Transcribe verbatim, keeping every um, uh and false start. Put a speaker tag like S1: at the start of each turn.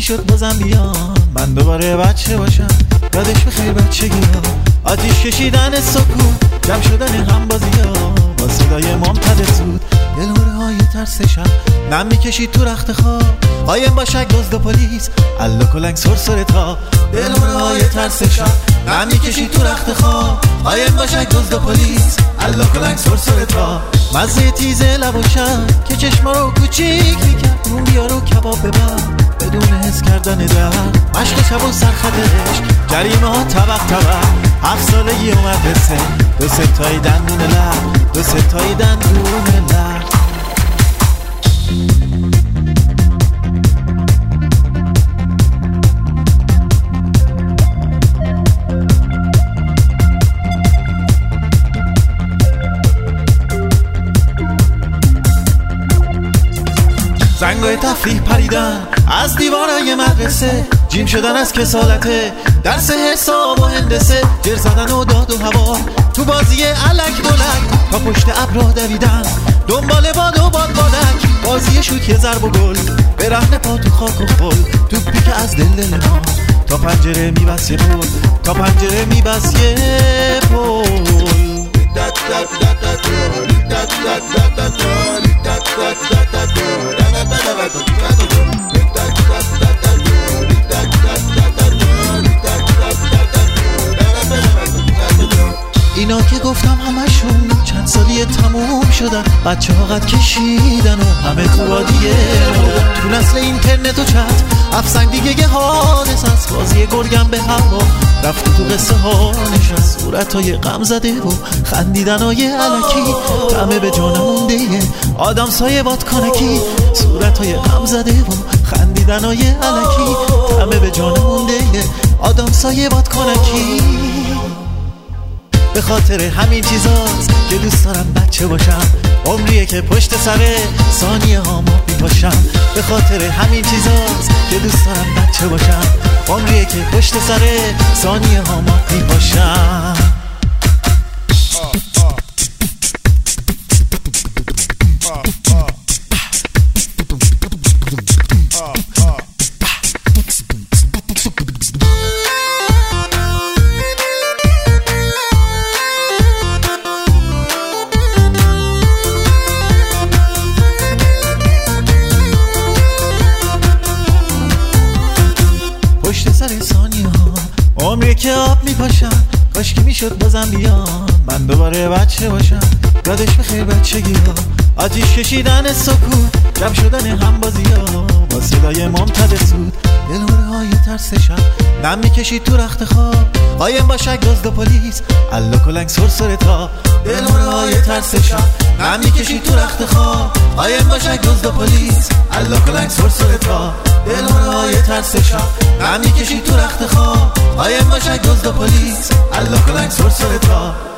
S1: میشد بازم بیام من دوباره بچه باشم. یادش بخیر بچگی ها، آتیش کشیدن سکوت، جمع شدن هم بازی ها با صدای ممتد زود. دلهوره های ترس شب نم میکشید تو رخت خواب، قایم باشک دزد و پلیس الا کلنگ سرسره تا. دلهوره های ترس شب نم میکشید تو رخت خواب، قایم باشک دزد و پلیس الا کلنگ سرسره تا. مزه تیز لب و شب که چشما رو کوچیک میکرد، اون بیا رو کباب ببر بدون حس کردن درد. مشق شب و سرخطش جریمه ها طبق طبق، هفت سالگی اومد به سن، دو ستایی دندون لب، دو ستایی دندون لب. زنگای تفریح پریدن از دیوارای مدرسه، جیم شدن از کسالته، درس حساب و هندسه، جر زدن و داد و هوا تو بازی الک بلک، تا پشت ابرا دویدن دنبال باد و باد بادک، بازی شوک ضرب و گل به رهن پا تو خاک و خل، توپی که از دل دل ما تا پنجره میبست یه پل، تا پنجره میبست یه پل. اینا که گفتم همشون چند سالی تموم شدن، بچه ها قد کشیدن و همه تو وادیه تو نسل اینترنت و چت افسنگ دیگه یه حادث از بازی گرگم به هوا رفت تو قصه ها نشست، صورت های غم زده و خندیدن های علکی، همه به جان مونده آدم سایه باد کنکی، صورت های غم زده و خندیدن های علکی، همه به جان مونده آدم سایه باد کنکی. به خاطر همین چیزاست که دوست دارم بچه باشم، عمریه که پشت سر ثانیه ها ما میپاشم. به خاطر همین چیزاست که دوست دارم بچه باشم، عمریه که پشت سر ثانیه ها ما میپاشم. پشت سر ثانیه ها عمری که آب میپاشم، کاش که میشد بازم بیام من دوباره بچه باشم. یادش بخیر بچگی ها، آتیش کشیدن سکوت، جمع شدن هم بازی ها با صدای ممتد زود. دلهوره های ترس شب نم میکشید تو رخت خواب، قایم باشک دزد و پلیس الا کلنگ سرسره تا. دلهوره های ترس شب نم میکشید تو رخت خواب، قایم باشک دزد و پلیس الا کلنگ سرسره تا. دلهوره های ترس شب نم میکشید تو رخت خواب، قایم باشک دزد و پلیس الا کلنگ سرسره تا.